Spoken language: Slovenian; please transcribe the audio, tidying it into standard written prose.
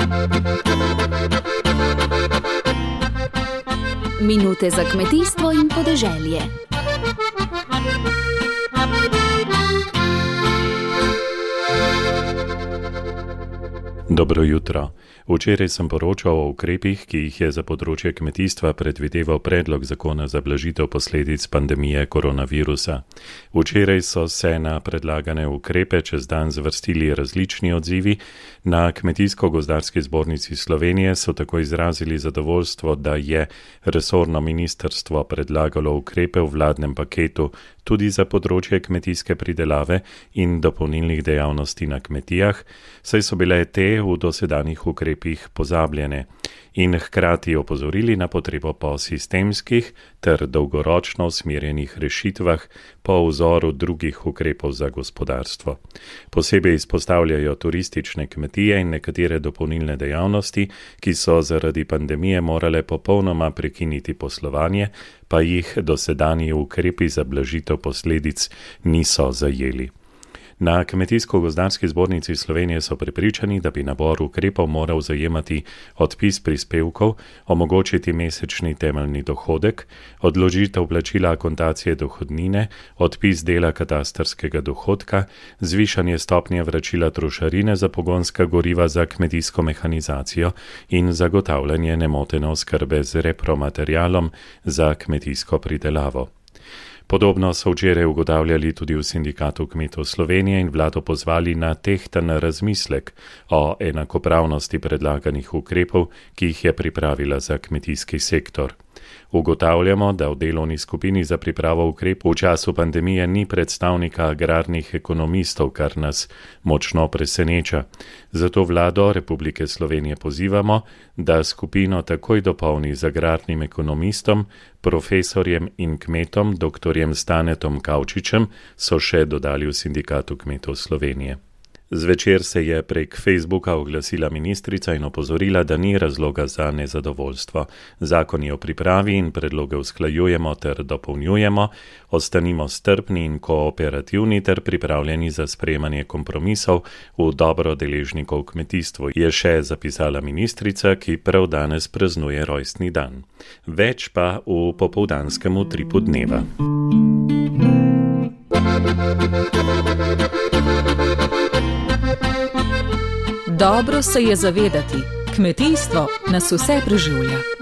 Minute za kmetijstvo in podeželje. Dobro jutro. Včeraj sem poročal o ukrepih, ki jih je za področje kmetijstva predvideval predlog zakona za blažitev posledic pandemije koronavirusa. Včeraj so se na predlagane ukrepe čez dan zvrstili različni odzivi. Na Kmetijsko-gozdarski zbornici Slovenije so tako izrazili zadovoljstvo, da je resorno ministrstvo predlagalo ukrepe v vladnem paketu tudi za področje kmetijske pridelave in dopolnilnih dejavnosti na kmetijah, saj so bile te v dosedanjih ukrepih pozabljene in hkrati opozorili na potrebo po sistemskih ter dolgoročno usmerjenih rešitvah po vzoru drugih ukrepov za gospodarstvo. Posebej izpostavljajo turistične kmetije in nekatere dopolnilne dejavnosti, ki so zaradi pandemije morale popolnoma prekiniti poslovanje, pa jih dosedanji ukrepi za blažitev posledic niso zajeli. Na Kmetijsko-gozdarski zbornici Slovenije so prepričani, da bi nabor ukrepov moral zajemati odpis prispevkov, omogočiti mesečni temeljni dohodek, odložitev plačila akontacije dohodnine, odpis dela katastrskega dohodka, zvišanje stopnje vračila trošarine za pogonska goriva za kmetijsko mehanizacijo in zagotavljanje nemotene oskrbe z repromaterialom za kmetijsko pridelavo. Podobno so včeraj ugotavljali tudi v Sindikatu kmetov Slovenije in vlado pozvali na tehten razmislek o enakopravnosti predlaganih ukrepov, ki jih je pripravila za kmetijski sektor. Ugotavljamo, da v delovni skupini za pripravo ukrepov v času pandemije ni predstavnika agrarnih ekonomistov, kar nas močno preseneča. Zato vlado Republike Slovenije pozivamo, da skupino takoj dopolni z agrarnim ekonomistom, profesorjem in kmetom, doktorjem Stanetom Kavčičem, so še dodali v Sindikatu kmetov Slovenije. Zvečer se je prek Facebooka oglasila ministrica in opozorila, da ni razloga za nezadovoljstvo. Zakon je v pripravi in predloge usklajujemo ter dopolnjujemo, ostanimo strpni in kooperativni ter pripravljeni za sprejemanje kompromisov v dobro deležnikov kmetijstvu, je še zapisala ministrica, ki prav danes praznuje rojstni dan. Več pa v popoldanskem utripu dneva. Dobro se je zavedati, kmetijstvo nas vse preživlja.